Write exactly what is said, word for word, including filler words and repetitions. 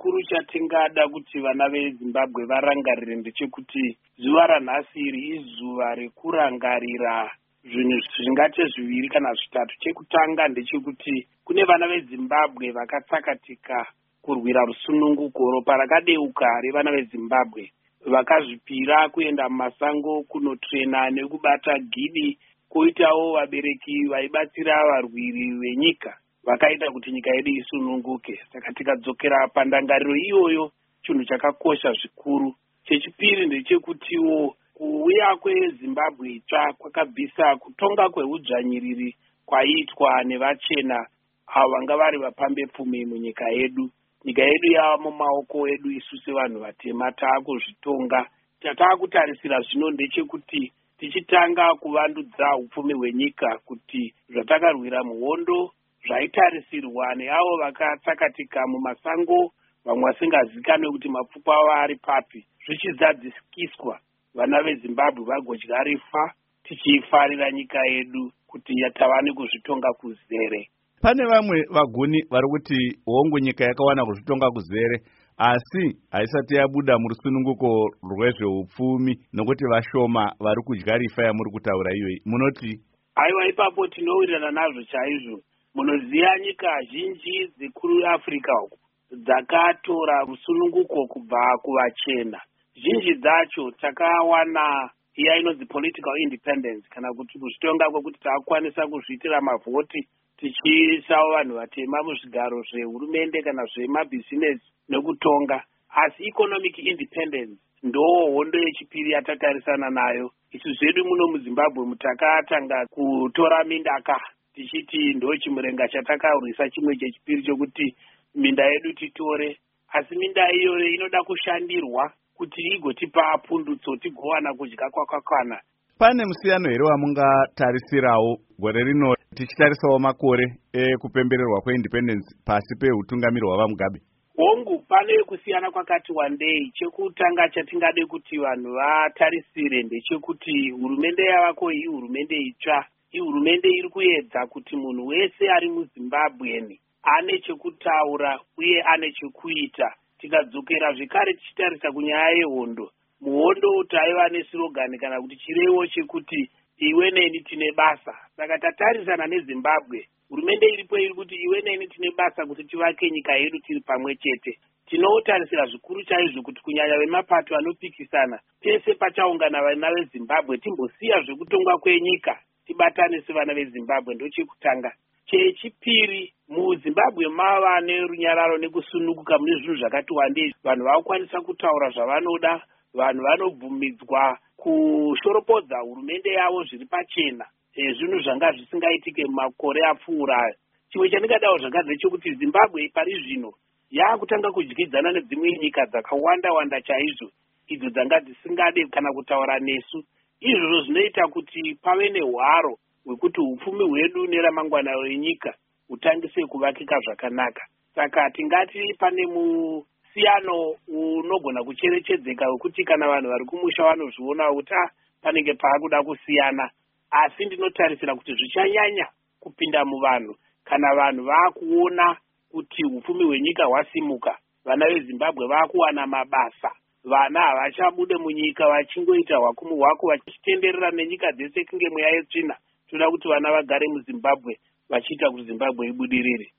chikuru chatingada kuti vana vezimbabwe varangarire ndechekuti zuva ranhasi iri izuva rekurangarira zvinhu zvingate zviviri kana zvitatu. Chekutanga ndechekuti kune vana vezimbabwe vakatsakatika kurwira rusununguko, ropa rakadeuka revana vezimbabwe vakazvipira kuenda mumasango kunotrena nekubata gidi. Koitawo vabereki vaibatsira varwiri venyika vakaita kuti nyika yedu isununguke. Saka tikadzokera pandangariro iyoyo, chinhu chakakosha zvikuru. Chechipiri ndechekutiwo kuuya kwezimbabwe itsva kwakabvisa kutonga kweudzvanyiriri kwaiitwa nevachena avo vanga vari vapambepfumi munyika yedu. Nyika yedu yava mumaoko edu isu sevanhu vatema, taakuzvitonga. Chataakutarisira zvino ndechekuti tichitanga kuvandudza upfumi hwenyika, kuti zvatakarwira muhondo zvaitarisirwa neavo vakatsakatika mumasango, vamwe vasingazikanwe kuti mapfupa avo ari papi, zvichizadziswa vana vezimbabwe vagodya rifa, tichifarira nyika yedu kuti tava nekuzvitonga kuzere. Pane vamwe vaguni vari kuti hongu nyika yakawana kuzvitonga kuzere, asi haisati yabuda murusununguko rwezveupfumi nokuti vashoma vari kudya rifa yamuri kutaura iyoyi. Munoti? Aiwa, ipapo tinowirirana nazvo chaizvo. Munoziva nyika zhinji dzekuAfrica uku dzakatora rusununguko kubva kuvachena. Zhinji dzacho takawana iya inonzi political independence, kana kuti kuzvitonga kwekuti takukwanisa kuzviitira mavhoti tichiisawo vanhu vatema muzvigaro zvehurumende kana zvemabhizinesi nekutonga. Asi economic independence ndoo hondo yechipiri yatatarisana nayo. Isu zvedu muno muZimbabwe mutakatanga kutora mindaka tichiti ndo chimurenga chatakaurwisa chimwe chechipiri chokuti minda yedu titore. Asi minda iyoyo inoda kushandirwa kuti igotipa pundutso tigowana kudya kwakakwana. Pane musiyano here wamungatarisirawo gore rino tichitarisawo makore ekupembererwa kweindependence pasi peutungamiri hwavaMugabe? Hongu, pane kusiyana kwakati wandei. Chekutanga chatingade kuti vanhu vatarisire ndechekuti hurumende yavako iyi hurumende itsva, ihurumende iri kuedza kuti munhu wese ari muZimbabweni ane chekutaura uye ane chekuita. Tikadzokera zvekare tichitarisa kunyaya yehondo, muhondo taiva neslogani kana kuti chirevo chekuti iwe neni tine basa. Saka tatarisana neZimbabwe, hurumende iripo iri kuti iwe neni tine basa kuti tivake nyika yedu tiri pamwe chete. Tinotarisira zvikuru chaizvo kuti kunyanya vemapato anopikisana pese pachaungana vana veZimbabwe timbosiya zvekutongwa kwenyika, tibatane sevana veZimbabwe. Ndo chekutanga. Chechipiri, muZimbabwe mava nerunyararo nekusununguka mune zvinhu zvakati wandei. Vanhu vakukwanisa kutaura zvavanoda, vanhu vanobvumidzwa kushoropodza hurumende yavo zviri pachena, zvinhu zvanga zvisingaitike mumakore apfuurayo. Chimwe chandingadawo zvakare ndechekuti Zimbabwe pari zvino yaakutanga kudyidzana nedzimwe nyika dzakawanda wanda chaizvo, idzo dzanga dzisingade kana kutaura nesu. Izvozvo zvinoita kuti pave nehwaro hwekuti upfumi hwedu neramangwana renyika hutangise kuvakika zvakanaka. Saka tingati pane musiyano unogona kucherechedzeka wekuti kana vanhu vari kumusha vanozviona kuti panenge paakuda kusiyana, asi ndinotarisira kuti zvichanyanya kupinda muvanhu kana vanhu vaakuona kuti upfumi hwenyika hwasimuka, vana veZimbabwe vaakuwana mabasa, vana havachabude munyika vachingoita hwakumu hwako vachitenderera nenyika dzese kunge mweya yetsvina. Toda kuti vana vagare muZimbabwe vachiita kuti Zimbabwe ibudirire.